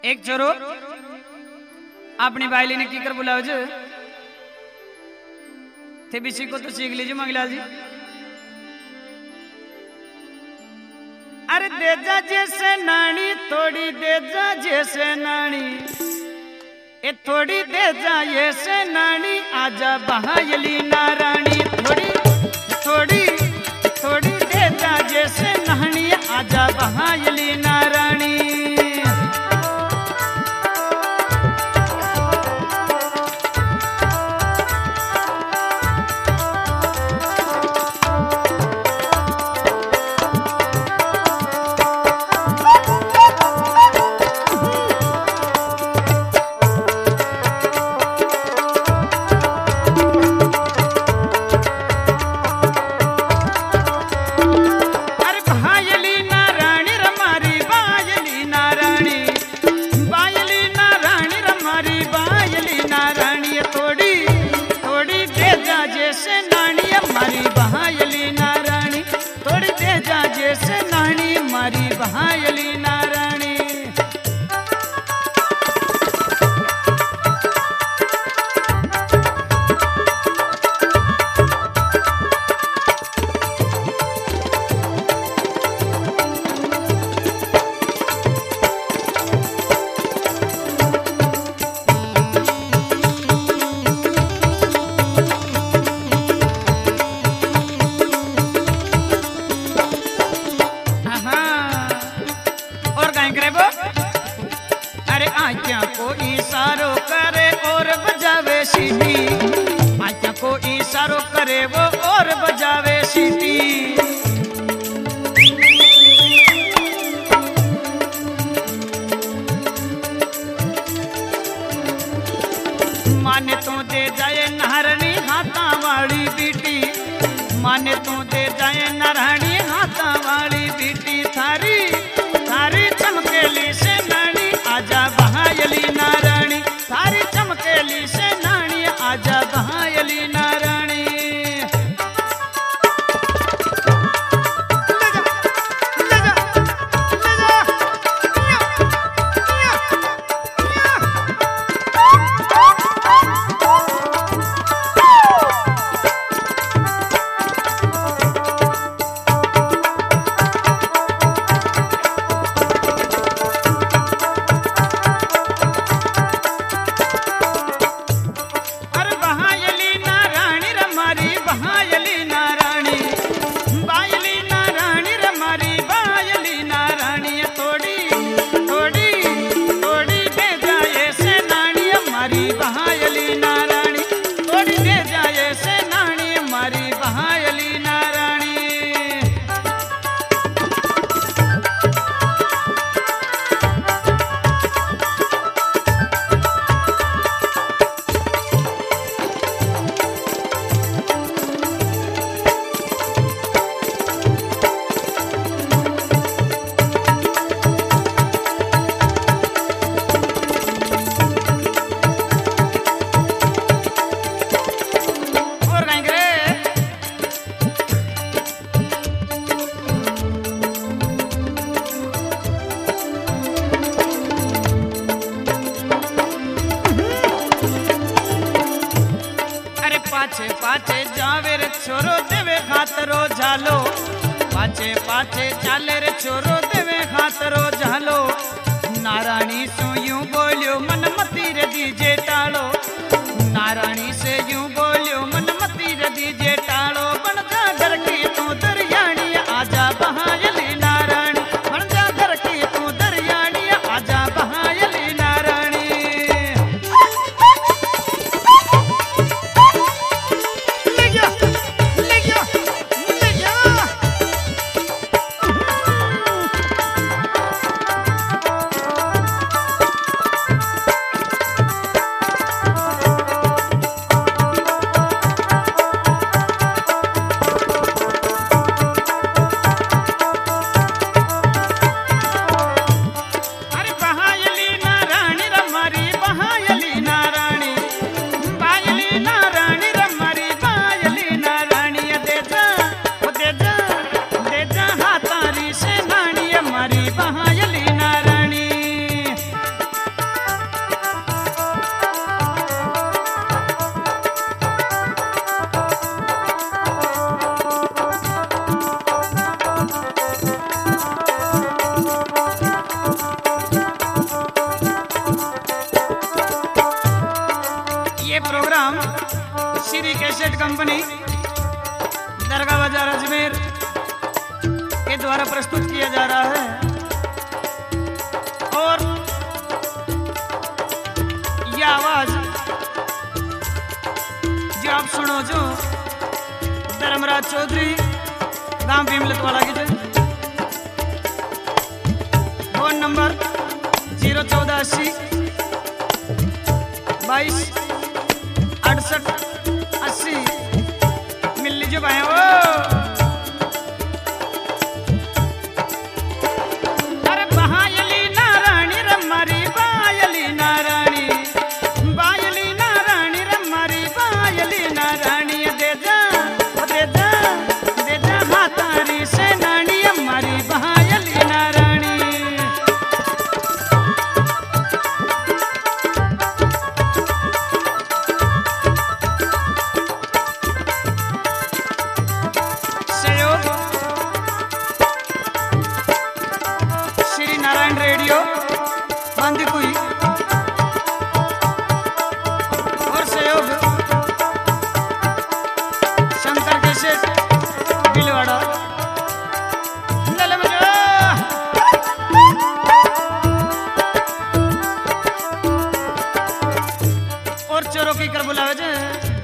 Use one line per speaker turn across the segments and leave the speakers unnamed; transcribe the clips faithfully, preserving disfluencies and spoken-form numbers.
एक छोरो अपनी बायली ने की कर बुलाओ जो थे बिसी को तो सीख लीजिए मंगला जी। अरे दे जा जैसे नानी थोड़ी दे जा जैसे नानी ए थोड़ी दे जा जैसे नानी आजा बहायली नारानी थोड़ी थोड़ी थोड़ी दे जा जैसे नानी आजा बहायली नारानी। बहायली नारानी अरे आँखों को इशारों करे और बजावे सीटी आँखों को इशारों करे वो और बजावे सीटी। माने तू दे जाए नारनी हाथा वाली बीटी माने तू दे जाए नारनी हाथा वाली बीटी थारी थारी चमकेली से नानी आजा बहायली नारानी थारी चमकेली से नानी आजा बहायली नारानी। पाछे पाछे जावे रे छोरो देवे खातरो झालो पाछे पाछे चाले रे छोरो देवे खातरो झालो नारायणी सो यूं बोलियो मन मती रे दीजे टालो नारायणी से यूं बोलियो मन मती रे दीजे टालो बन जा घर की तू दरियानी आजा बहायली नारायणी बन जा घर की तू दरियानी आजा बहायली नारायणी। श्री कैसेट कंपनी दरगाह बाजार अजमेर के द्वारा प्रस्तुत किया जा रहा है। और यह आवाज जो आप सुनो जो धर्मराज चौधरी गांव भीमलत वाला की जय। फोन नंबर जीरो चौदह अस्सी बाईस अड़सठ अस्सी मिल लीजिए भाई वो। अरे बहायली नारायणी रमारी बायली नारायणी बायली नारायणी रमारी बायली नारायणी दे जा दे जा दे जा हाथारी से नानी हमारी बहायली नारायणी। रेडियो बांदीकुई और सहयोग शंकर कैसेट बिलवाड़ा। और चोरों की कर बुलावे जे।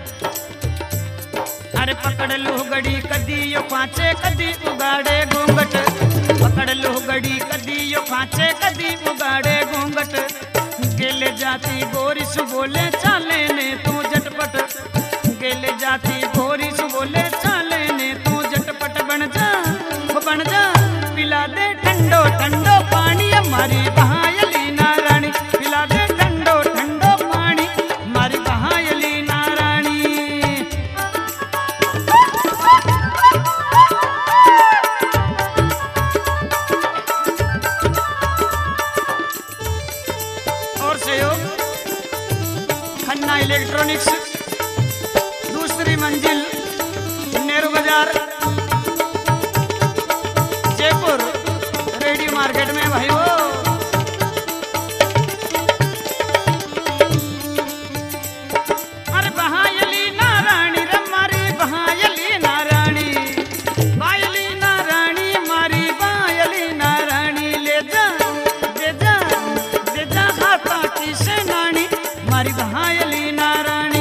अरे पकड़ लू गड़ी कदी यो पांचे कदी उगाड़े घूंघट पकड़ लो गड़ी कदी यो फांचे कदी उगाड़े घूंघट गेले जाती गोरिस बोले चाले ने तू झटपट गेले जाती गोरिस बोले चाले ने तू झटपट बन जा वो बन जा पिला दे ठंडो ठंडो पानी हमारी बहायली नारायणी पिला दे ठंडो ठंडो पानी हमारी बहायली नारायणी। खन्ना इलेक्ट्रॉनिक्स दूसरी मंजिल नेहरू बाजार जयपुर रेडियो मार्केट में भाई वो। अरे बहायली नारायणी रमारी बहायली नारायणी बायली नारायणी मारी बायली नारायणी ले जा दे जा दे जा हाथा की से नानी मारी बहायली नारायणी।